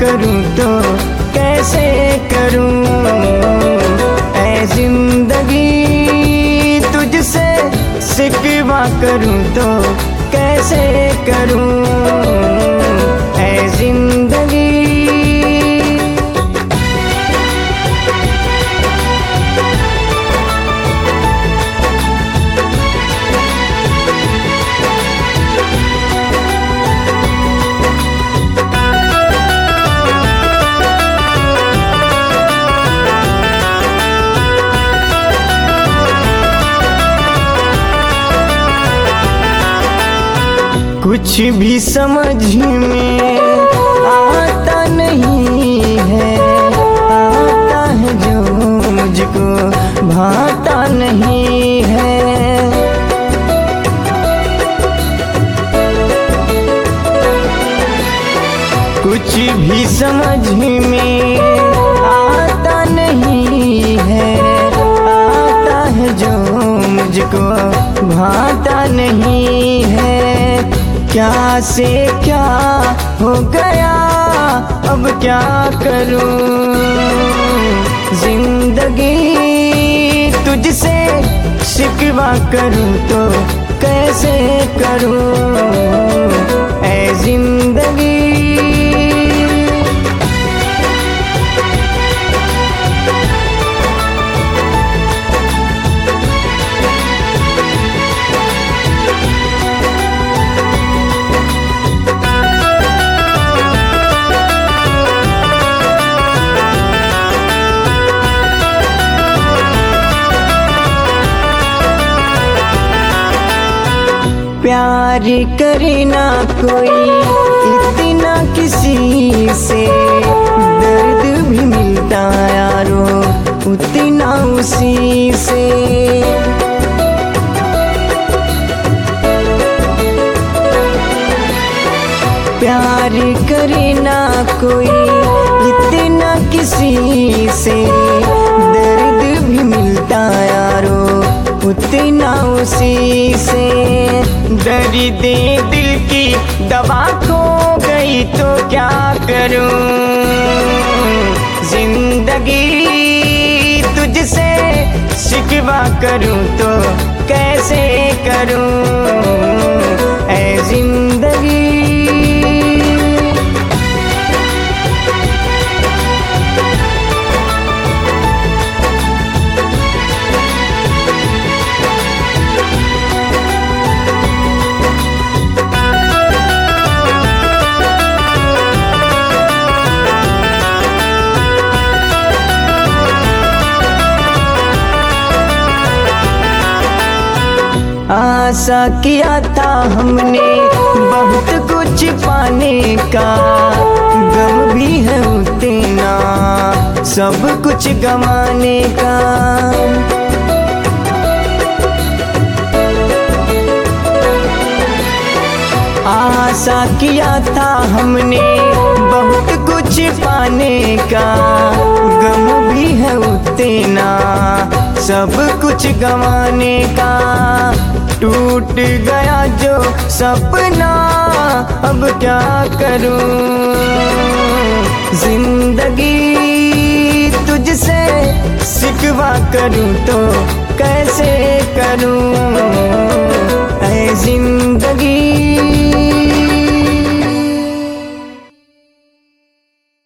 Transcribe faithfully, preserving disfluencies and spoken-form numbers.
करूं तो कैसे करूं, ऐ जिंदगी तुझसे शिकवा करूं तो कैसे करूं, ऐ जिंदगी। कुछ भी समझ में आता नहीं है, आता है जो मुझको भाता नहीं है। कुछ भी समझ में आता नहीं है, आता है जो मुझको भाता नहीं है। क्या से क्या हो गया अब क्या करूं, जिंदगी तुझसे शिकवा करूं तो कैसे करूं, ऐ जिंदगी। प्यार करे ना कोई इतना किसी से, दर्द भी मिलता यारो उतना उसी से। प्यार करे ना कोई इतना किसी से, दर्द भी मिलता यारो उतना उसी से। दर्द दिल की दवा खो गई तो क्या करूं, जिंदगी तुझसे शिकवा करूं तो कैसे करूं, ऐ जिंदगी। आशा किया था हमने बहुत कुछ पाने का, गम भी है उतना सब कुछ गंवाने का। आशा किया था हमने बहुत कुछ पाने का, गम भी है उतना सब कुछ गंवाने का। टूट गया जो सपना अब क्या करूं, जिंदगी तुझसे शिकवा करूं तो कैसे करूं, ऐ जिंदगी।